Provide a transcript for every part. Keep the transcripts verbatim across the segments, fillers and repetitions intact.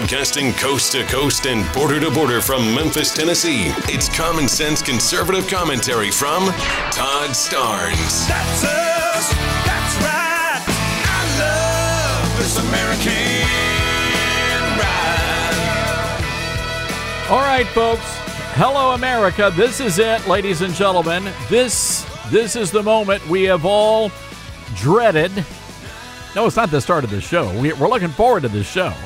Broadcasting coast to coast and border to border from Memphis, Tennessee, it's common sense conservative commentary from Todd Starnes. That's us. That's right. I love this American ride. All right, folks. Hello, America. This is it, ladies and gentlemen. This this is the moment we have all dreaded. No, it's not the start of the show. We, we're looking forward to this show.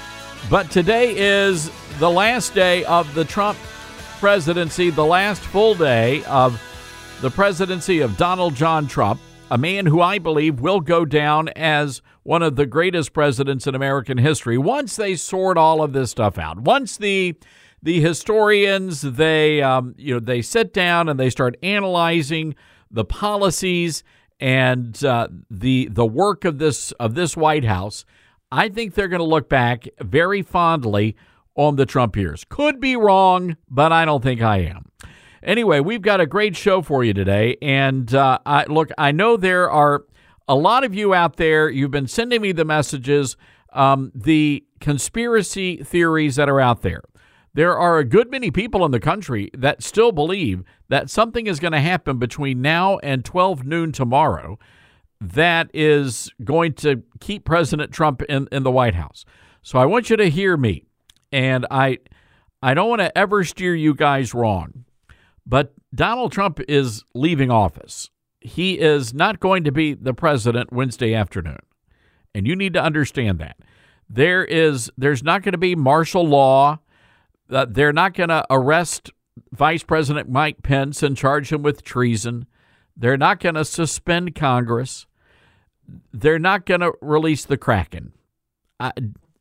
But today is the last day of the Trump presidency, the last full day of the presidency of Donald John Trump, a man who I believe will go down as one of the greatest presidents in American history once they sort all of this stuff out. Once the the historians, they um, you know, they sit down and they start analyzing the policies and uh, the the work of this of this White House, I think they're going to look back very fondly on the Trump years. Could be wrong, but I don't think I am. Anyway, we've got a great show for you today, and uh, I, look, I know there are a lot of you out there. You've been sending me the messages, um, the conspiracy theories that are out there. There are a good many people in the country that still believe that something is going to happen between now and twelve noon tomorrow that is going to keep President Trump in, in the White House. So I want you to hear me, and I I don't want to ever steer you guys wrong, but Donald Trump is leaving office. He is not going to be the president Wednesday afternoon, and you need to understand that. There is there's not going to be martial law. Uh, they're not going to arrest Vice President Mike Pence and charge him with treason. They're not going to suspend Congress. They're not going to release the Kraken. Uh,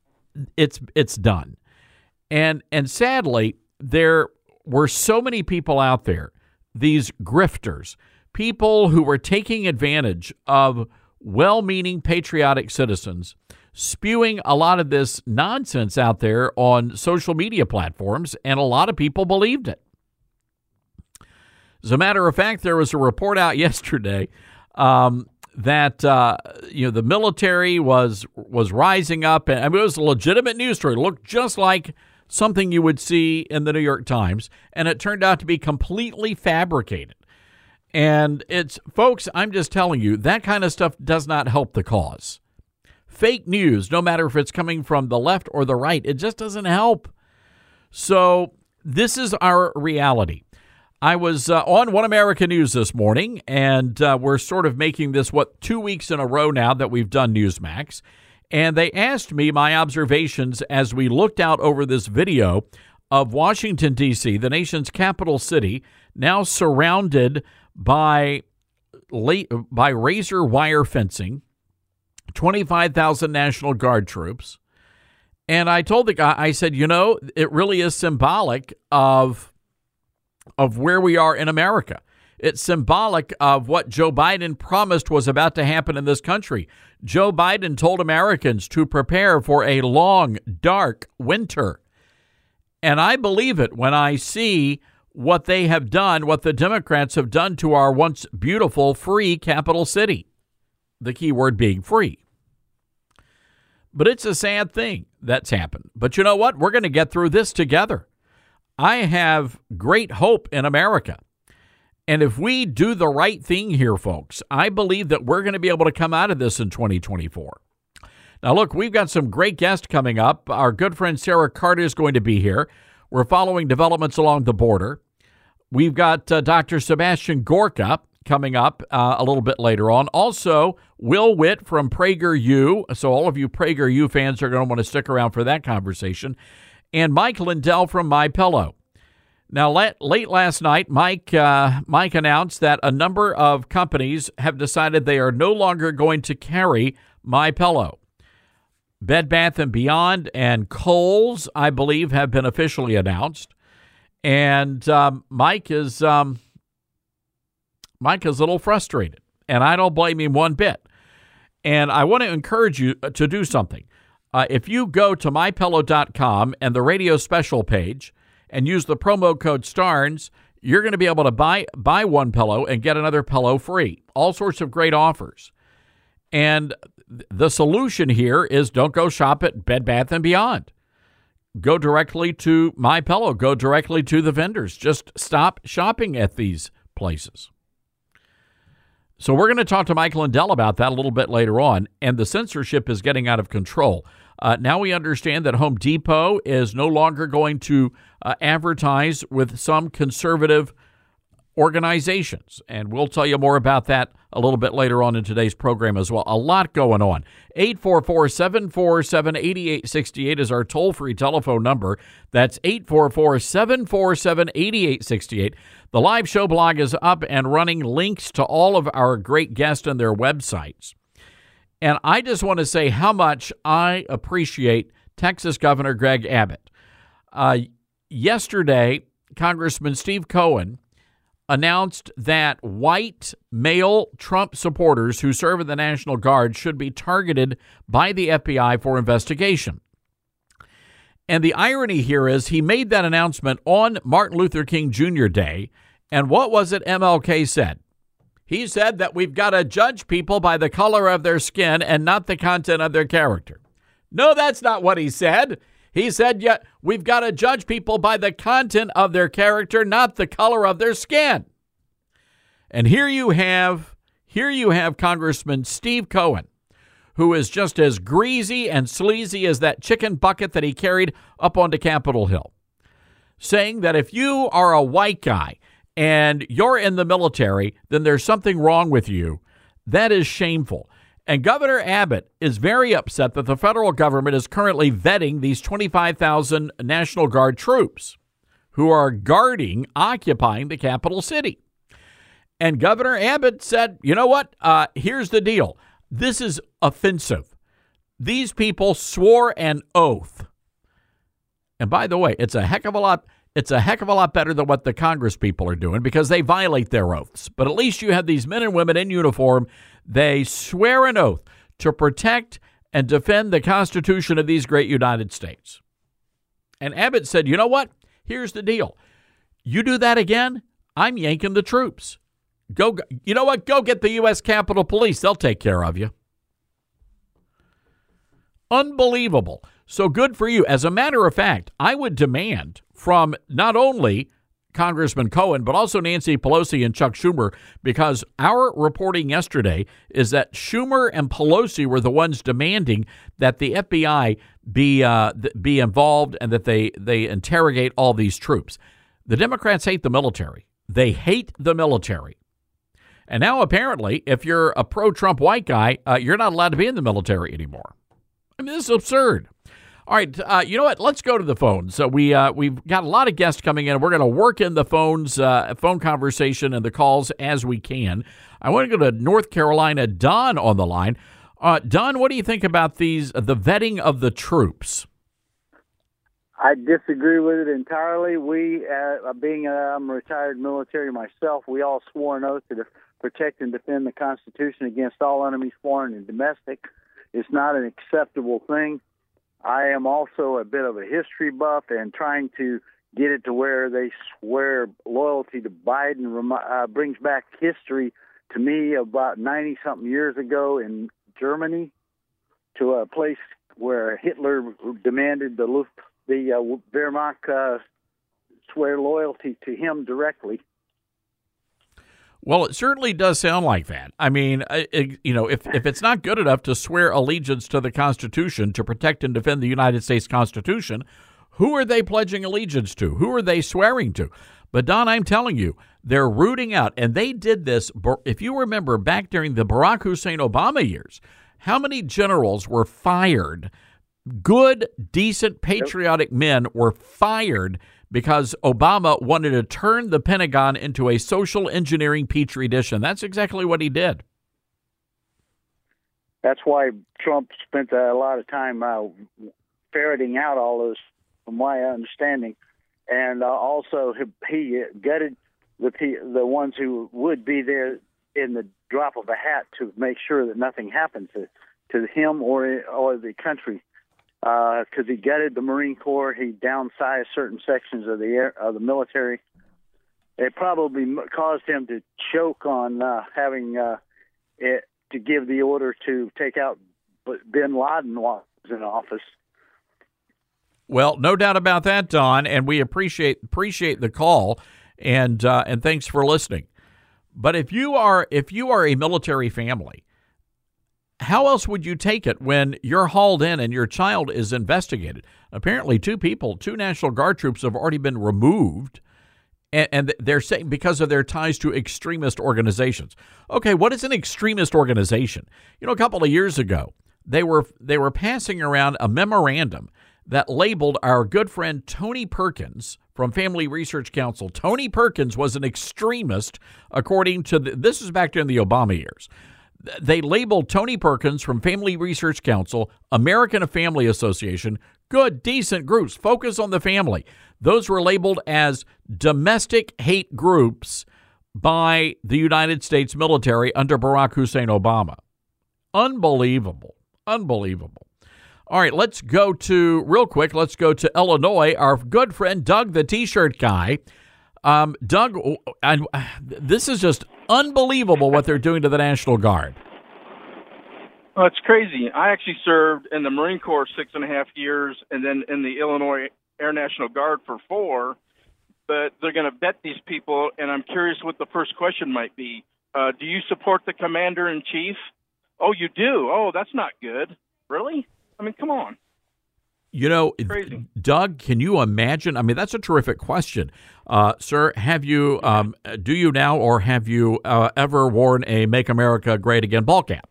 it's it's done. And and sadly, there were so many people out there, these grifters, people who were taking advantage of well-meaning patriotic citizens, spewing a lot of this nonsense out there on social media platforms, and a lot of people believed it. As a matter of fact, there was a report out yesterday um, that uh, you know the military was was rising up, and I mean, it was a legitimate news story. It looked just like something you would see in the New York Times, and it turned out to be completely fabricated. And it's, folks, I'm just telling you, that kind of stuff does not help the cause. Fake news, no matter if it's coming from the left or the right, it just doesn't help. So this is our reality. I was uh, on One America News this morning, and uh, we're sort of making this, what, two weeks in a row now that we've done Newsmax. And they asked me my observations as we looked out over this video of Washington, D C, the nation's capital city, now surrounded by, by razor wire fencing, twenty-five thousand National Guard troops. And I told the guy, I said, you know, it really is symbolic of of where we are in America. It's symbolic of what Joe Biden promised was about to happen in this country. Joe Biden told Americans to prepare for a long, dark winter. And I believe it when I see what they have done, what the Democrats have done to our once beautiful, free capital city. The key word being free. But it's a sad thing that's happened. But you know what? We're going to get through this together. I have great hope in America. And if we do the right thing here, folks, I believe that we're going to be able to come out of this in twenty twenty-four. Now, look, we've got some great guests coming up. Our good friend Sarah Carter is going to be here. We're following developments along the border. We've got uh, Doctor Sebastian Gorka coming up uh, a little bit later on. Also, Will Witt from PragerU. So all of you PragerU fans are going to want to stick around for that conversation. And Mike Lindell from MyPillow. Now, late, late last night, Mike uh, Mike announced that a number of companies have decided they are no longer going to carry MyPillow. Bed Bath and Beyond and Kohl's, I believe, have been officially announced. And um, Mike is um, Mike is a little frustrated, and I don't blame him one bit. And I want to encourage you to do something. Uh, if you go to my pillow dot com and the radio special page and use the promo code STARNS, you're going to be able to buy buy one pillow and get another pillow free. All sorts of great offers. And the solution here is don't go shop at Bed Bath and Beyond. go directly to MyPillow. Go directly to the vendors. Just stop shopping at these places. So we're going to talk to Mike Lindell about that a little bit later on, and the censorship is getting out of control. Uh, now we understand that Home Depot is no longer going to uh, advertise with some conservative organizations, and we'll tell you more about that a little bit later on in today's program as well. A lot going on. eight four four, seven four seven, eight eight six eight is our toll-free telephone number. That's eight four four, seven four seven, eight eight six eight. The live show blog is up and running, links to all of our great guests and their websites. And I just want to say how much I appreciate Texas Governor Greg Abbott. Uh, yesterday, Congressman Steve Cohen announced that white male Trump supporters who serve in the National Guard should be targeted by the F B I for investigation. And the irony here is he made that announcement on Martin Luther King Junior Day. And what was it M L K said? He said that we've got to judge people by the color of their skin and not the content of their character. No, that's not what he said. He said, yeah, we've got to judge people by the content of their character, not the color of their skin. And here you have, here you have Congressman Steve Cohen, who is just as greasy and sleazy as that chicken bucket that he carried up onto Capitol Hill, saying that if you are a white guy and you're in the military, then there's something wrong with you. That is shameful. And Governor Abbott is very upset that the federal government is currently vetting these twenty-five thousand National Guard troops who are guarding, occupying the capital city. And Governor Abbott said, you know what? Uh, here's the deal. This is offensive. These people swore an oath. And by the way, it's a heck of a lot. It's a heck of a lot better than what the Congress people are doing because they violate their oaths. But at least you have these men and women in uniform. They swear an oath to protect and defend the Constitution of these great United States. And Abbott said, you know what? Here's the deal. You do that again, I'm yanking the troops. Go, you know what? Go get the U S Capitol Police. They'll take care of you. Unbelievable. So good for you. As a matter of fact, I would demand from not only Congressman Cohen, but also Nancy Pelosi and Chuck Schumer, because our reporting yesterday is that Schumer and Pelosi were the ones demanding that the F B I be uh, be involved and that they, they interrogate all these troops. The Democrats hate the military. They hate the military. And now apparently, if you're a pro-Trump white guy, uh, you're not allowed to be in the military anymore. I mean, this is absurd. All right, uh, you know what? Let's go to the phones. So we uh, we've got a lot of guests coming in. We're going to work in the phones, uh, phone conversation, and the calls as we can. I want to go to North Carolina. Don on the line. Uh, Don, what do you think about these the vetting of the troops? I disagree with it entirely. We, uh, being a I'm a retired military myself, we all swore an oath to protect and defend the Constitution against all enemies, foreign and domestic. It's not an acceptable thing. I am also a bit of a history buff and trying to get it to where they swear loyalty to Biden uh, brings back history to me about ninety-something years ago in Germany to a place where Hitler demanded the Luft, the uh, Wehrmacht uh, swear loyalty to him directly. Well, it certainly does sound like that. I mean, it, you know, if, if it's not good enough to swear allegiance to the Constitution, to protect and defend the United States Constitution, who are they pledging allegiance to? Who are they swearing to? But, Don, I'm telling you, they're rooting out, and they did this, if you remember, back during the Barack Hussein Obama years, how many generals were fired? Good, decent, patriotic men were fired because Obama wanted to turn the Pentagon into a social engineering petri dish, and that's exactly what he did. That's why Trump spent a lot of time uh, ferreting out all those, from my understanding, and uh, also he, he gutted the the ones who would be there in the drop of a hat to make sure that nothing happened to, to him or or the country. Because uh, he gutted the Marine Corps, he downsized certain sections of the air, of the military. It probably caused him to choke on uh, having uh, it, to give the order to take out Bin Laden while he was in office. Well, no doubt about that, Don, and we appreciate appreciate the call, and uh, and thanks for listening. But if you are if you are a military family, how else would you take it when you're hauled in and your child is investigated? Apparently, two people, two National Guard troops, have already been removed, and, and they're saying because of their ties to extremist organizations. Okay, what is an extremist organization? You know, a couple of years ago, they were they were passing around a memorandum that labeled our good friend Tony Perkins from Family Research Council. Tony Perkins was an extremist, according to the, this is back during the Obama years. They labeled Tony Perkins from Family Research Council, American Family Association, good, decent groups, focus on the family. Those were labeled as domestic hate groups by the United States military under Barack Hussein Obama. Unbelievable. Unbelievable. All right, let's go to, real quick, let's go to Illinois. Our good friend Doug, the T-shirt guy. Um, Doug, I, this is just unbelievable what they're doing to the National Guard. Well, it's crazy. I actually served in the Marine Corps six and a half years and then in the Illinois Air National Guard for four. But they're going to vet these people, and I'm curious what the first question might be. Uh, do you support the commander-in-chief? Oh, you do? Oh, that's not good. Really? I mean, come on. You know, Crazy. Doug, can you imagine? I mean, that's a terrific question. Uh, sir, have you, um, do you now or have you uh, ever worn a Make America Great Again ball cap?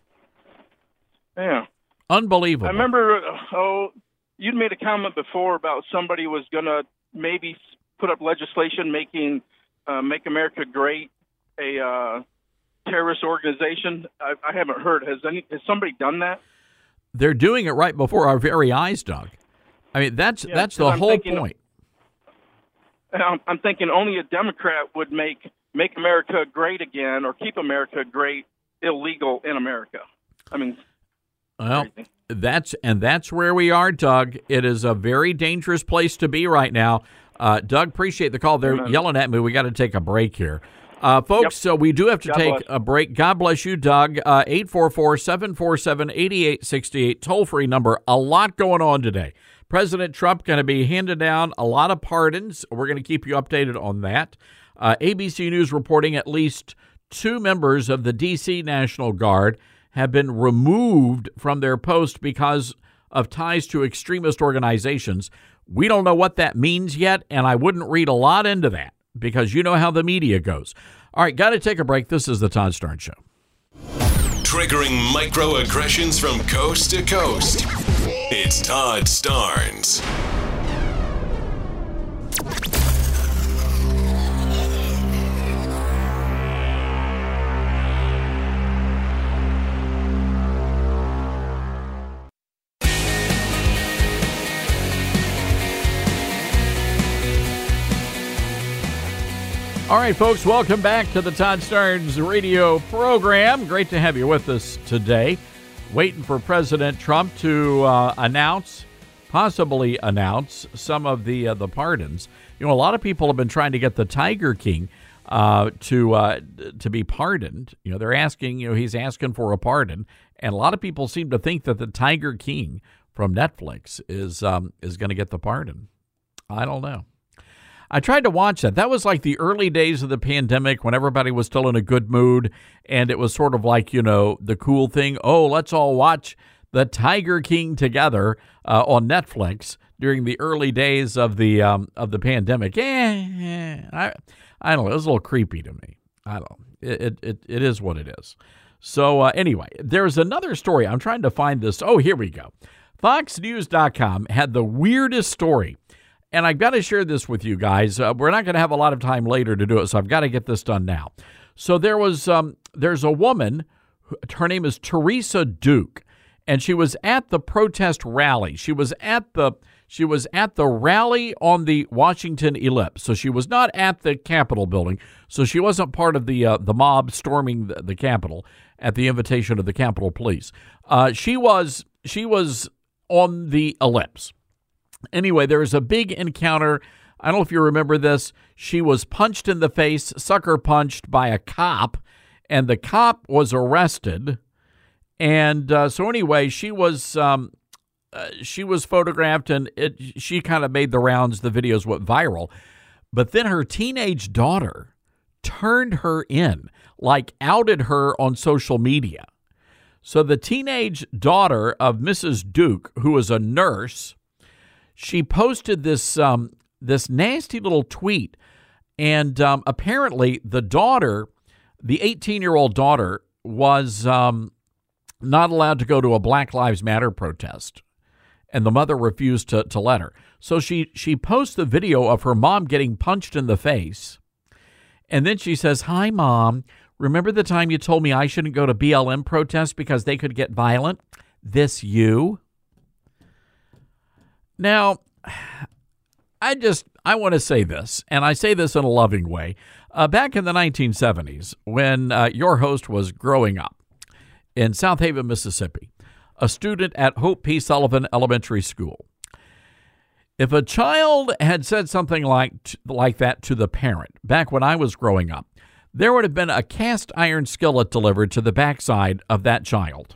Yeah. Unbelievable. I remember, uh, oh, you'd made a comment before about somebody was going to maybe put up legislation making uh, Make America Great a uh, terrorist organization. I, I haven't heard. Has any? Has somebody done that? They're doing it right before our very eyes, Doug. I mean, that's Yeah, that's the I'm whole thinking- point. I'm, I'm thinking only a Democrat would make Make America Great Again or Keep America Great illegal in America. I mean, Well, crazy. that's and that's where we are, Doug. It is a very dangerous place to be right now. Uh, Doug, appreciate the call. They're Amen. yelling at me. We got to take a break here. Uh, folks, Yep. so we do have to God take bless. a break. God bless you, Doug. Uh, eight four four, seven four seven, eight eight six eight, toll-free number. A lot going on today. President Trump going to be handing down a lot of pardons. We're going to keep you updated on that. Uh, A B C News reporting at least two members of the D C National Guard have been removed from their post because of ties to extremist organizations. We don't know what that means yet, and I wouldn't read a lot into that because you know how the media goes. All right, got to take a break. This is the Todd Starnes Show. Triggering microaggressions from coast to coast. It's Todd Starnes. All right, folks, welcome back to the Todd Starnes radio program. Great to have you with us today. Waiting for President Trump to uh, announce, possibly announce, some of the uh, the pardons. You know, a lot of people have been trying to get the Tiger King uh, to uh, to be pardoned. You know, they're asking, you know, he's asking for a pardon, and a lot of people seem to think that the Tiger King from Netflix is um, is going to get the pardon. I don't know. I tried to watch that. That was like the early days of the pandemic when everybody was still in a good mood, and it was sort of like, you know, the cool thing. Oh, let's all watch the Tiger King together uh, on Netflix during the early days of the um, of the pandemic. Eh, eh, I I don't know. It was a little creepy to me. I don't. It it it, it is what it is. So uh, anyway, there's another story. I'm trying to find this. Oh, here we go. Fox News dot com had the weirdest story. And I've got to share this with you guys. Uh, we're not going to have a lot of time later to do it, so I've got to get this done now. So there was, um, there's a woman, her name is Teresa Duke, and she was at the protest rally. She was at the, she was at the rally on the Washington Ellipse. So she was not at the Capitol building. So she wasn't part of the uh, the mob storming the, the Capitol at the invitation of the Capitol Police. Uh, she was she was on the Ellipse. Anyway, there was a big encounter. I don't know if you remember this. She was punched in the face, sucker punched by a cop, and the cop was arrested. And uh, so anyway, she was um, uh, she was photographed, and it, she kind of made the rounds. The videos went viral. But then her teenage daughter turned her in, like outed her on social media. So the teenage daughter of Missus Duke, who was a nurse, she posted this um, this nasty little tweet. And um, apparently the daughter, the eighteen-year-old daughter, was um, not allowed to go to a Black Lives Matter protest. And the mother refused to, to let her. So she, she posts the video of her mom getting punched in the face. And then she says, "Hi, Mom. Remember the time you told me I shouldn't go to B L M protests because they could get violent? This you?" Now, I just, I want to say this, and I say this in a loving way. Uh, back in the nineteen seventies, when uh, your host was growing up in South Haven, Mississippi, a student at Hope P. Sullivan Elementary School, if a child had said something like, like that to the parent, back when I was growing up, there would have been a cast iron skillet delivered to the backside of that child.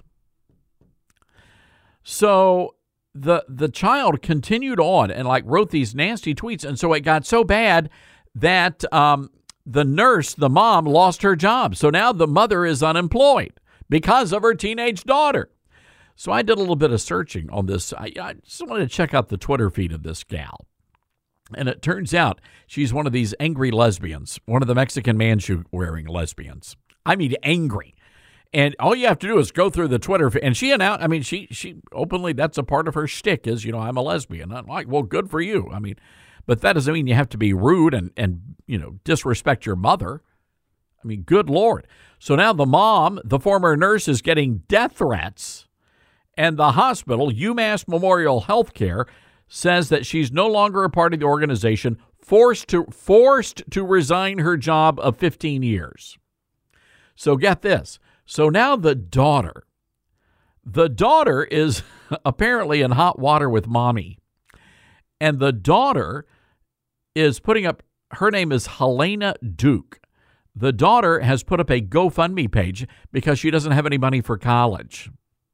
So the the child continued on and like wrote these nasty tweets, and so it got so bad that um, the nurse, the mom, lost her job. So now the mother is unemployed because of her teenage daughter. So I did a little bit of searching on this. I, I just wanted to check out the Twitter feed of this gal. And it turns out she's one of these angry lesbians, one of the Mexican man-shoe-wearing lesbians. I mean, angry. And all you have to do is go through the Twitter feed. And she announced, I mean, she she openly, that's a part of her shtick is, you know, I'm a lesbian. I'm like, well, good for you. I mean, but that doesn't mean you have to be rude and, and you know, disrespect your mother. I mean, good Lord. So now the mom, the former nurse, is getting death threats. And the hospital, UMass Memorial Healthcare, says that she's no longer a part of the organization, forced to forced to resign her job of fifteen years. So get this. So now the daughter, the daughter is apparently in hot water with mommy. And the daughter is putting up, her name is Helena Duke. The daughter has put up a GoFundMe page because she doesn't have any money for college.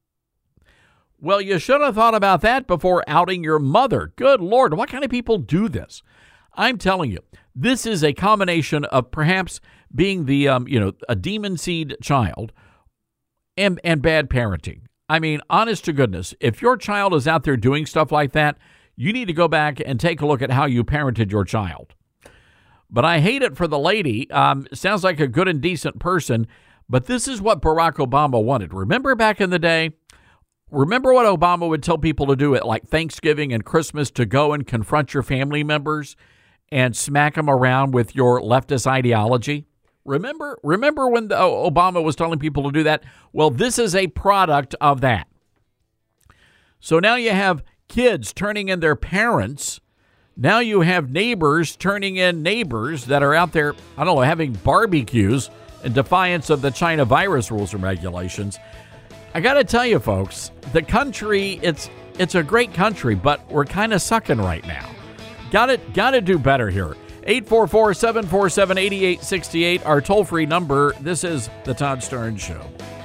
Well, you should have thought about that before outing your mother. Good Lord, what kind of people do this? I'm telling you, this is a combination of perhaps being the, um, you know, a demon seed child and, and bad parenting. I mean, honest to goodness, if your child is out there doing stuff like that, you need to go back and take a look at how you parented your child. But I hate it for the lady. Um, sounds like a good and decent person, but this is what Barack Obama wanted. Remember back in the day? Remember what Obama would tell people to do at like Thanksgiving and Christmas, to go and confront your family members and smack them around with your leftist ideology? Remember, remember when the, oh, Obama was telling people to do that? Well, this is a product of that. So now you have kids turning in their parents. Now you have neighbors turning in neighbors that are out there, I don't know, having barbecues in defiance of the China virus rules and regulations. I got to tell you, folks, the country, it's it's a great country, but we're kind of sucking right now. Got to got to do better here. eight four four, seven four seven, eight eight six eight, our toll-free number. This is The Todd Starnes Show.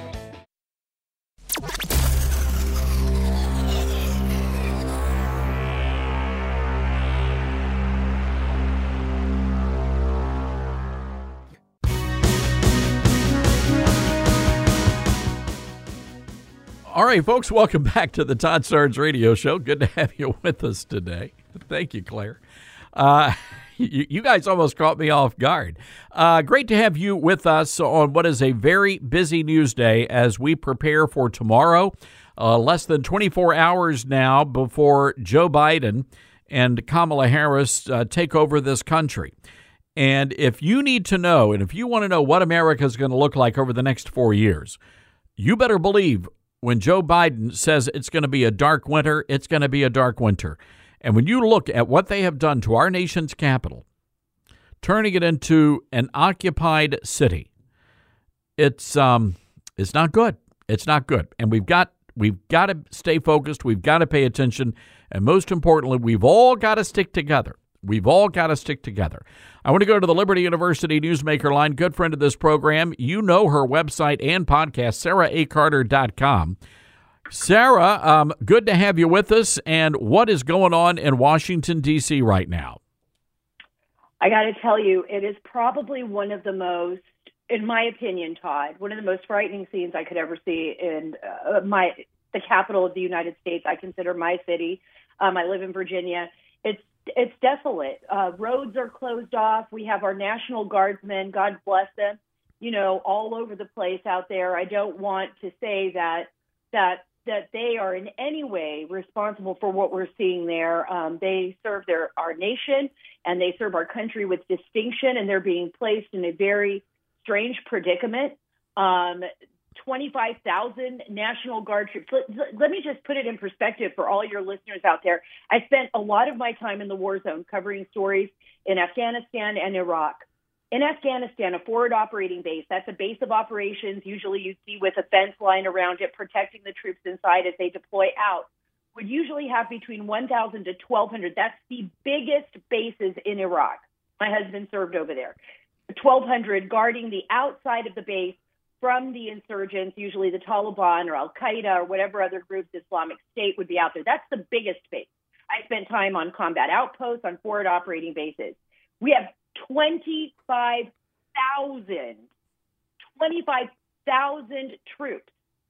All right, folks, welcome back to the Todd Starnes Radio Show. Good to have you with us today. Thank you, Claire. Uh, you, you guys almost caught me off guard. Uh, great to have you with us on what is a very busy news day as we prepare for tomorrow. Uh, less than twenty-four hours now before Joe Biden and Kamala Harris uh, take over this country. And if you need to know, and if you want to know what America is going to look like over the next four years, you better believe when Joe Biden says it's going to be a dark winter, it's going to be a dark winter. And when you look at what they have done to our nation's capital, turning it into an occupied city, it's um, it's not good. It's not good. And we've got we've got to stay focused. We've got to pay attention. And most importantly, we've all got to stick together. We've all got to stick together. I want to go to the Liberty University Newsmaker line, good friend of this program. You know her website and podcast, sarah a carter dot com. Sarah, um, good to have you with us. And what is going on in Washington, D C right now? I got to tell you, it is probably one of the most, in my opinion, Todd, one of the most frightening scenes I could ever see in uh, my the capital of the United States. I consider my city. Um, I live in Virginia. It's it's desolate. Uh, roads are closed off. We have our National Guardsmen, God bless them, you know, all over the place out there. I don't want to say that that that they are in any way responsible for what we're seeing there. Um, they serve their our nation and they serve our country with distinction, and they're being placed in a very strange predicament. Um, twenty-five thousand National Guard troops. Let, let me just put it in perspective for all your listeners out there. I spent a lot of my time in the war zone covering stories in Afghanistan and Iraq. In Afghanistan, a forward operating base, that's a base of operations, usually you see with a fence line around it, protecting the troops inside as they deploy out, would usually have between one thousand to twelve hundred. That's the biggest bases in Iraq. My husband served over there. twelve hundred guarding the outside of the base from the insurgents, usually the Taliban or Al-Qaeda or whatever other groups, Islamic State, would be out there. That's the biggest base. I spent time on combat outposts, on forward operating bases. We have twenty-five thousand, twenty-five thousand troops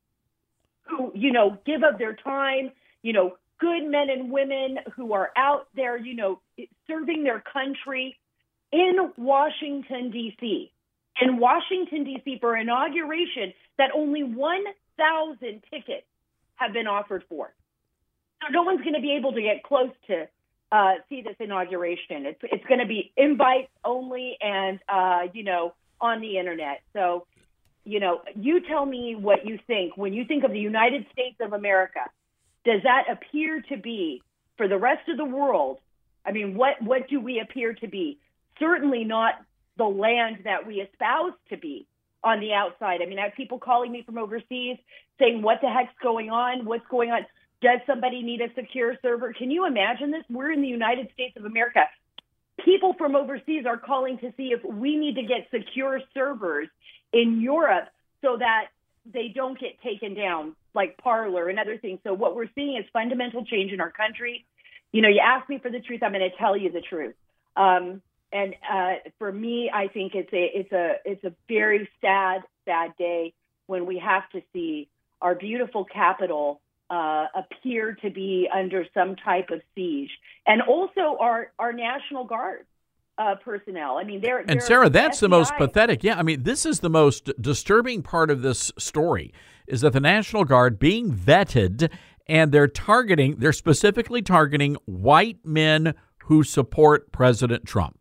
who, you know, give of their time, you know, good men and women who are out there, you know, serving their country in Washington, D C In Washington, D C for inauguration that only one thousand tickets have been offered for. So no one's going to be able to get close to Uh, see this inauguration. It's it's going to be invites only, and uh, you know, on the internet. So, you know, you tell me what you think when you think of the United States of America. Does that appear to be for the rest of the world? I mean, what what do we appear to be? Certainly not the land that we espouse to be on the outside. I mean, I have people calling me from overseas saying, "What the heck's going on? What's going on? Does somebody need a secure server?" Can you imagine this? We're in the United States of America. People from overseas are calling to see if we need to get secure servers in Europe so that they don't get taken down, like Parler and other things. So what we're seeing is fundamental change in our country. You know, you ask me for the truth, I'm going to tell you the truth. Um, and uh, for me, I think it's a it's a it's a very sad, sad day when we have to see our beautiful capital Uh, appear to be under some type of siege, and also our our National Guard uh, personnel. I mean, they're, and they're Sarah, that's F B I. The most pathetic. Yeah, I mean, this is the most disturbing part of this story is that the National Guard being vetted, and they're targeting, they're specifically targeting white men who support President Trump.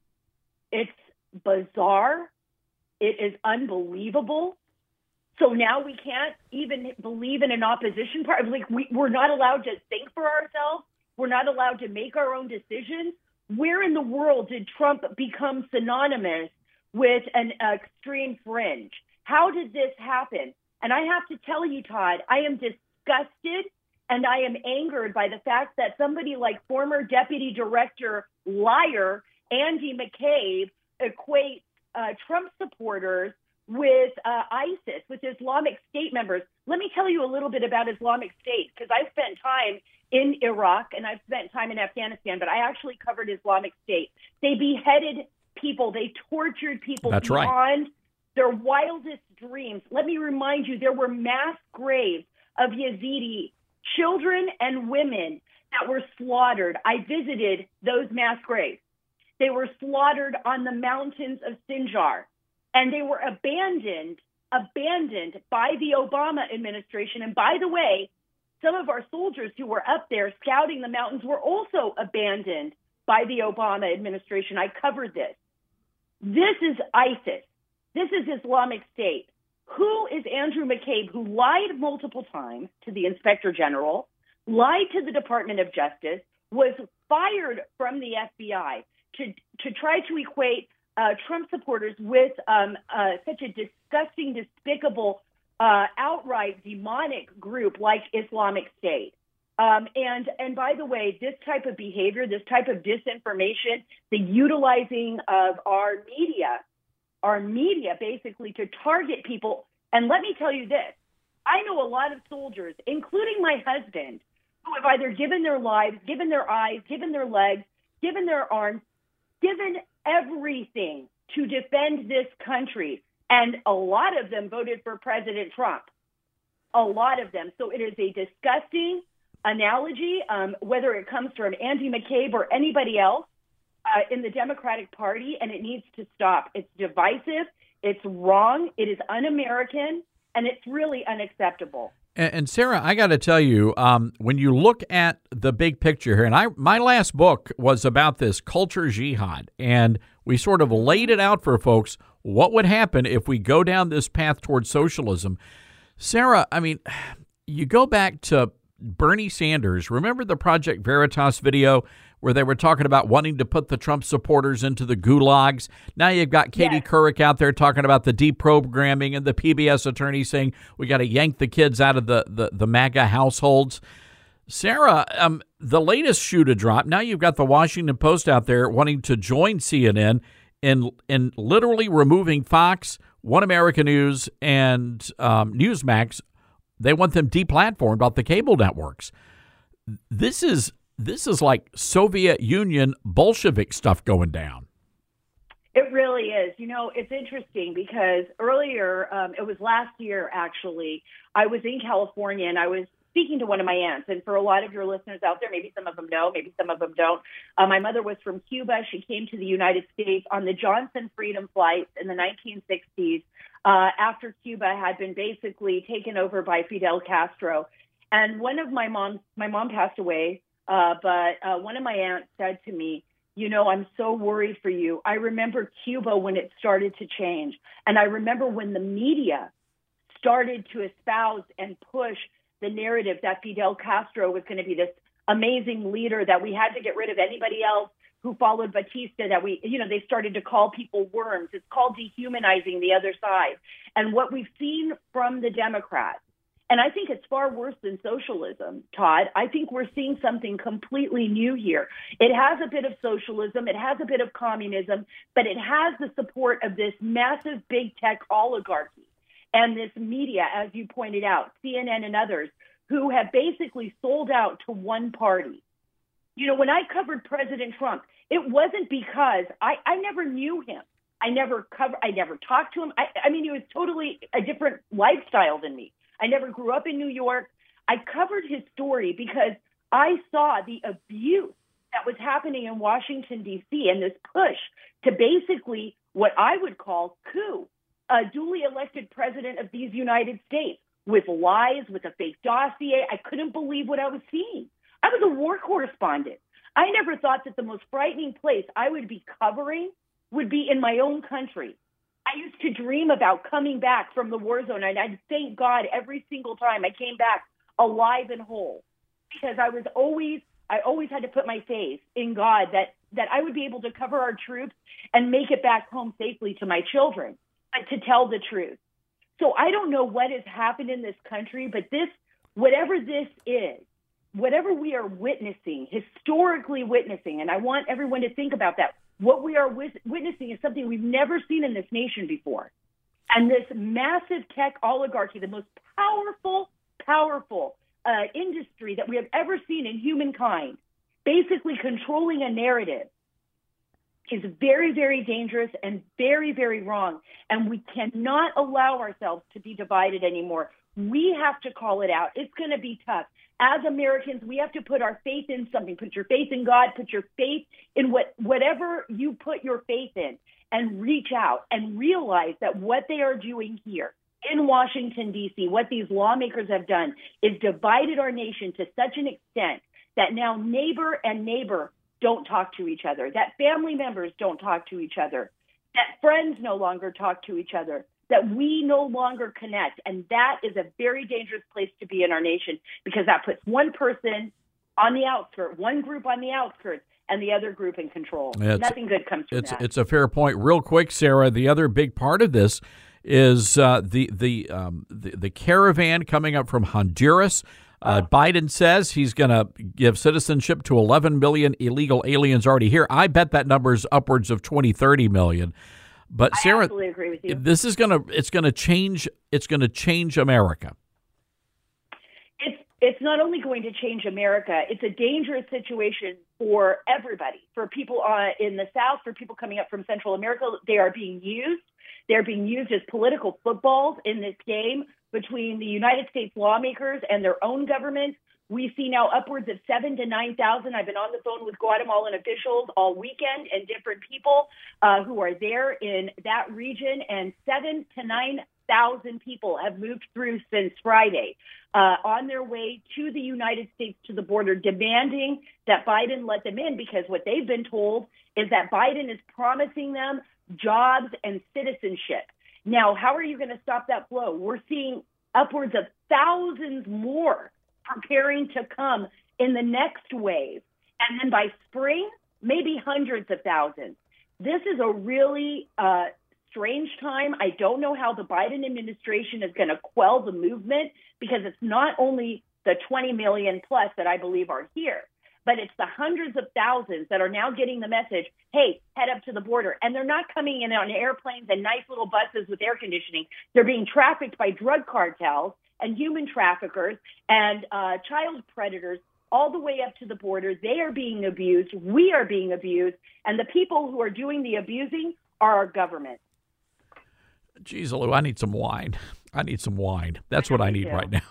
It's bizarre. It is unbelievable. So now we can't even believe in an opposition party. Like we, we're not allowed to think for ourselves. We're not allowed to make our own decisions. Where in the world did Trump become synonymous with an extreme fringe? How did this happen? And I have to tell you, Todd, I am disgusted and I am angered by the fact that somebody like former Deputy Director liar Andy McCabe equates uh, Trump supporters with uh, ISIS, with Islamic State members. Let me tell you a little bit about Islamic State, because I've spent time in Iraq and I've spent time in Afghanistan, but I actually covered Islamic State. They beheaded people. They tortured people That's beyond right. their wildest dreams. Let me remind you, there were mass graves of Yazidi children and women that were slaughtered. I visited those mass graves. They were slaughtered on the mountains of Sinjar. And they were abandoned, abandoned by the Obama administration. And by the way, some of our soldiers who were up there scouting the mountains were also abandoned by the Obama administration. I covered this. This is ISIS. This is Islamic State. Who is Andrew McCabe, who lied multiple times to the Inspector General, lied to the Department of Justice, was fired from the F B I to, to try to equate Uh, Trump supporters with um, uh, such a disgusting, despicable, uh, outright demonic group like Islamic State. Um, and and by the way, this type of behavior, this type of disinformation, the utilizing of our media, our media basically to target people. And let me tell you this, I know a lot of soldiers, including my husband, who have either given their lives, given their eyes, given their legs, given their arms, given everything to defend this country. And a lot of them voted for President Trump. A lot of them. So it is a disgusting analogy, um, whether it comes from Andy McCabe or anybody else uh, in the Democratic Party, and it needs to stop. It's divisive. It's wrong. It is un-American, and it's really unacceptable. And, and Sarah, I got to tell you, um, when you look at the big picture here, and I my last book was about this culture jihad, and we sort of laid it out for folks what would happen if we go down this path towards socialism. Sarah, I mean, you go back to Bernie Sanders. Remember the Project Veritas video where they were talking about wanting to put the Trump supporters into the gulags? Now you've got Katie Yes. Couric out there talking about the deprogramming, and the P B S attorney saying we got to yank the kids out of the, the, the MAGA households. Sarah, um, the latest shoe to drop, now you've got the Washington Post out there wanting to join C N N in, in literally removing Fox, One America News, and um, Newsmax. They want them deplatformed off the cable networks. This is this is like Soviet Union Bolshevik stuff going down. It really is. You know, it's interesting because earlier, um, it was last year actually, I was in California and I was speaking to one of my aunts. And for a lot of your listeners out there, maybe some of them know, maybe some of them don't. Uh, my mother was from Cuba. She came to the United States on the Johnson Freedom flights in the nineteen sixties. Uh, after Cuba had been basically taken over by Fidel Castro. And one of my moms, my mom passed away, uh, but uh, one of my aunts said to me, you know, I'm so worried for you. I remember Cuba when it started to change. And I remember when the media started to espouse and push the narrative that Fidel Castro was going to be this amazing leader, that we had to get rid of anybody else who followed Batista, that we, you know, they started to call people worms. It's called dehumanizing the other side. And what we've seen from the Democrats, and I think it's far worse than socialism, Todd. I think we're seeing something completely new here. It has a bit of socialism. It has a bit of communism, but it has the support of this massive big tech oligarchy and this media, as you pointed out, C N N and others, who have basically sold out to one party. You know, when I covered President Trump, it wasn't because I, I never knew him. I never covered, I never talked to him. I, I mean, he was totally a different lifestyle than me. I never grew up in New York. I covered his story because I saw the abuse that was happening in Washington, D C, and this push to basically what I would call coup, a duly elected president of these United States with lies, with a fake dossier. I couldn't believe what I was seeing. I was a war correspondent. I never thought that the most frightening place I would be covering would be in my own country. I used to dream about coming back from the war zone, and I'd thank God every single time I came back alive and whole, because I was always, I always had to put my faith in God that, that I would be able to cover our troops and make it back home safely to my children, but to tell the truth. So I don't know what has happened in this country, but this, whatever this is, whatever we are witnessing, historically witnessing, and I want everyone to think about that, what we are wis- witnessing is something we've never seen in this nation before. And this massive tech oligarchy, the most powerful, powerful uh, industry that we have ever seen in humankind, basically controlling a narrative, is very, very dangerous and very, very wrong. And we cannot allow ourselves to be divided anymore. We have to call it out. It's going to be tough. As Americans, we have to put our faith in something. Put your faith in God. Put your faith in what whatever you put your faith in, and reach out and realize that what they are doing here in Washington, D C, what these lawmakers have done is divided our nation to such an extent that now neighbor and neighbor don't talk to each other, that family members don't talk to each other, that friends no longer talk to each other, that we no longer connect. And that is a very dangerous place to be in our nation, because that puts one person on the outskirts, one group on the outskirts, and the other group in control. It's, Nothing good comes from it's, that. It's a fair point. Real quick, Sarah, the other big part of this is uh, the, the, um, the, the caravan coming up from Honduras. Uh, Biden says he's going to give citizenship to eleven million illegal aliens already here. I bet that number is upwards of twenty, thirty million. But I Sarah, absolutely agree with you. this is going to it's going to change it's going to change America. it's not only going to change America, it's a dangerous situation for everybody, for people uh, in the South, for people coming up from Central America. They are being used. They're being used as political footballs in this game between the United States lawmakers and their own government. We see now upwards of seven to nine thousand. I've been on the phone with Guatemalan officials all weekend and different people uh, who are there in that region, and seven to nine thousand people have moved through since Friday uh, on their way to the United States, to the border, demanding that Biden let them in, because what they've been told is that Biden is promising them jobs and citizenship. Now, how are you going to stop that flow? We're seeing upwards of thousands more preparing to come in the next wave. And then by spring, maybe hundreds of thousands. This is a really uh, strange time. I don't know how the Biden administration is going to quell the movement, because it's not only the twenty million plus that I believe are here, but it's the hundreds of thousands that are now getting the message, hey, head up to the border. And they're not coming in on airplanes and nice little buses with air conditioning. They're being trafficked by drug cartels and human traffickers and uh, child predators all the way up to the border. They are being abused. We are being abused. And the people who are doing the abusing are our government. Geez, Lou, I need some wine. I need some wine. That's what I need right now.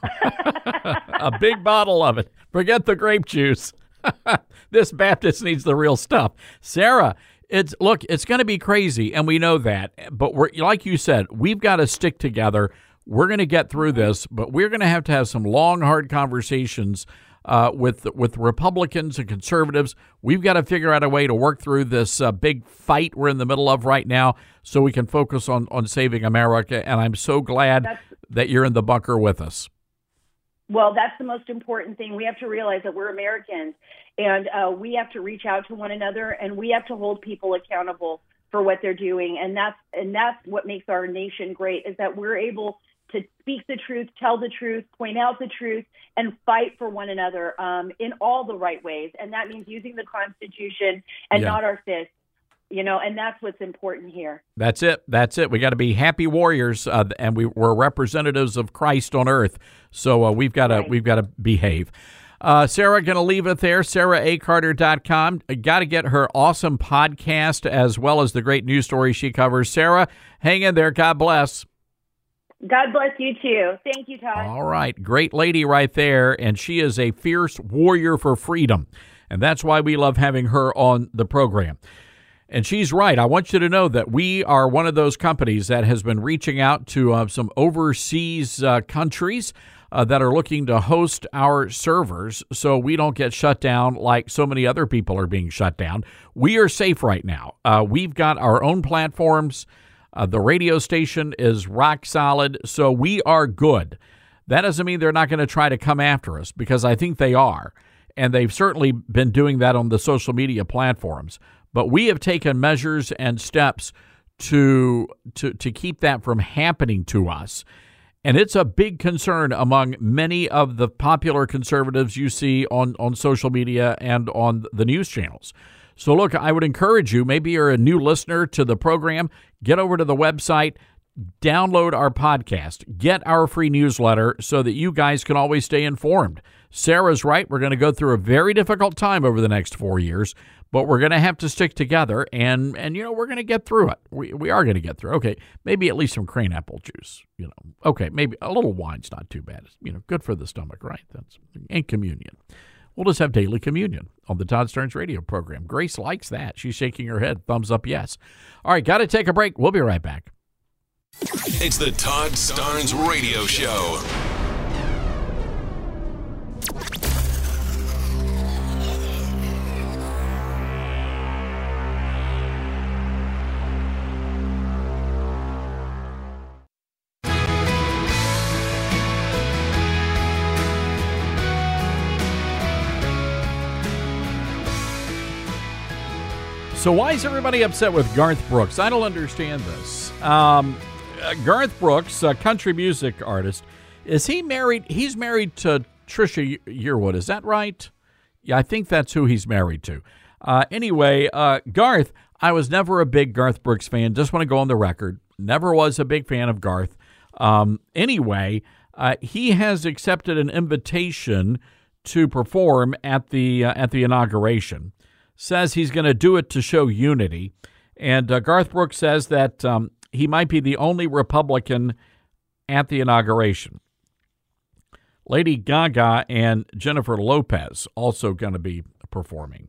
A big bottle of it. Forget the grape juice. This Baptist needs the real stuff. Sarah, it's look, it's going to be crazy, and we know that. But we're, like you said, we've got to stick together. We're going to get through this, but we're going to have to have some long, hard conversations uh, with with Republicans and conservatives. We've got to figure out a way to work through this uh, big fight we're in the middle of right now, so we can focus on, on saving America. And I'm so glad that's, that you're in the bunker with us. Well, that's the most important thing. We have to realize that we're Americans, and uh, we have to reach out to one another, and we have to hold people accountable for what they're doing. And that's and that's what makes our nation great, is that we're able to speak the truth, tell the truth, point out the truth, and fight for one another um, in all the right ways. And that means using the Constitution and yeah. not our fists, you know, and that's what's important here. That's it. That's it. We got to be happy warriors, uh, and we, we're representatives of Christ on earth. So uh, we've got to right. we've got to behave. Uh, Sarah, going to leave it there. Sarah A Carter dot com. Got to get her awesome podcast as well as the great news stories she covers. Sarah, hang in there. God bless. God bless you, too. Thank you, Todd. All right. Great lady right there, and she is a fierce warrior for freedom, and that's why we love having her on the program. And she's right. I want you to know that we are one of those companies that has been reaching out to uh, some overseas uh, countries uh, that are looking to host our servers so we don't get shut down like so many other people are being shut down. We are safe right now. Uh, we've got our own platforms. Uh, the radio station is rock solid, so we are good. That doesn't mean they're not going to try to come after us, because I think they are, and they've certainly been doing that on the social media platforms. But we have taken measures and steps to to to keep that from happening to us. And it's a big concern among many of the popular conservatives you see on, on social media and on the news channels. So, look, I would encourage you, maybe you're a new listener to the program, get over to the website, download our podcast, get our free newsletter so that you guys can always stay informed. Sarah's right. We're going to go through a very difficult time over the next four years, but we're going to have to stick together, and, and you know, we're going to get through it. We we are going to get through. Okay, maybe at least some crane apple juice, you know. Okay, maybe a little wine's not too bad. It's, you know, good for the stomach, right? That's and communion. We'll just have daily communion on the Todd Starnes radio program. Grace likes that. She's shaking her head. Thumbs up, yes. All right, got to take a break. We'll be right back. It's the Todd Starnes Radio Show. So why is everybody upset with Garth Brooks? I don't understand this. Um, uh, Garth Brooks, a country music artist, is he married? He's married to Trisha Yearwood. Is that right? Yeah, I think that's who he's married to. Uh, anyway, uh, Garth, I was never a big Garth Brooks fan. Just want to go on the record. Never was a big fan of Garth. Um, anyway, Uh, he has accepted an invitation to perform at the uh, at the inauguration. Says he's going to do it to show unity. And uh, Garth Brooks says that um, he might be the only Republican at the inauguration. Lady Gaga and Jennifer Lopez also going to be performing.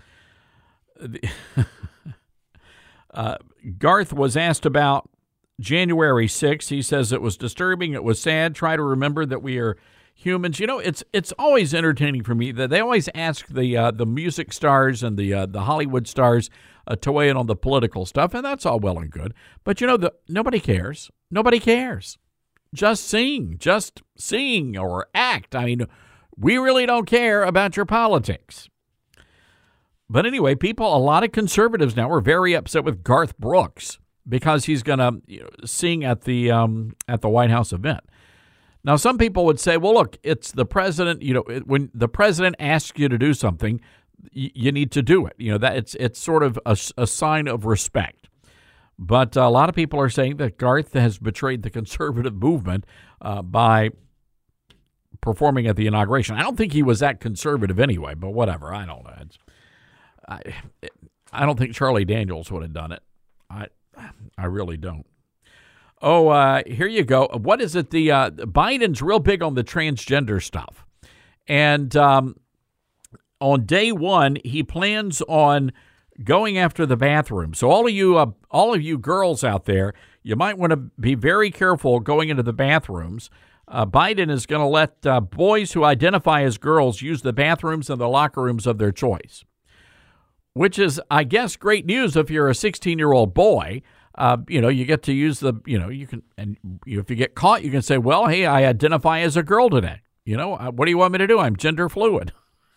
uh, Garth was asked about January sixth. He says it was disturbing. It was sad. Try to remember that we are humans. You know, it's it's always entertaining for me that they always ask the uh, the music stars and the uh, the Hollywood stars uh, to weigh in on the political stuff, and that's all well and good. But you know, the nobody cares. Nobody cares. Just sing, just sing or act. I mean, we really don't care about your politics. But anyway, people, a lot of conservatives now are very upset with Garth Brooks because he's going to you know, sing at the um, at the White House event. Now, some people would say, well, look, it's the president. You know, it, when the president asks you to do something, y- you need to do it. You know, that it's it's sort of a, a sign of respect. But a lot of people are saying that Garth has betrayed the conservative movement uh, by performing at the inauguration. I don't think he was that conservative anyway, but whatever. I don't know. It's, I I don't think Charlie Daniels would have done it. I I really don't. Oh, uh, here you go. What is it? The uh, Biden's real big on the transgender stuff, and um, on day one he plans on going after the bathroom. So all of you, uh, all of you girls out there, you might want to be very careful going into the bathrooms. Uh, Biden is going to let uh, boys who identify as girls use the bathrooms and the locker rooms of their choice, which is, I guess, great news if you're a sixteen-year-old boy. Uh, you know, you get to use the, you know, you can, and if you get caught, you can say, well, hey, I identify as a girl today. You know, uh, what do you want me to do? I'm gender fluid.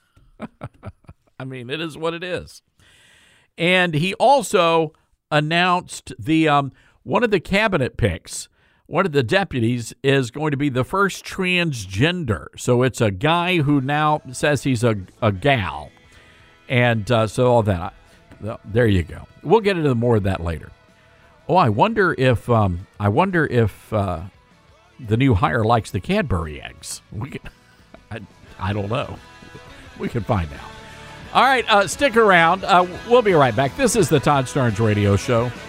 I mean, it is what it is. And he also announced the um, one of the cabinet picks, one of the deputies is going to be the first transgender. So it's a guy who now says he's a, a gal. And uh, so all that. Well, there you go. We'll get into more of that later. Oh, I wonder if um, I wonder if uh, the new hire likes the Cadbury eggs. We can, I, I don't know. We can find out. All right, uh, stick around. Uh, we'll be right back. This is the Todd Starnes Radio Show.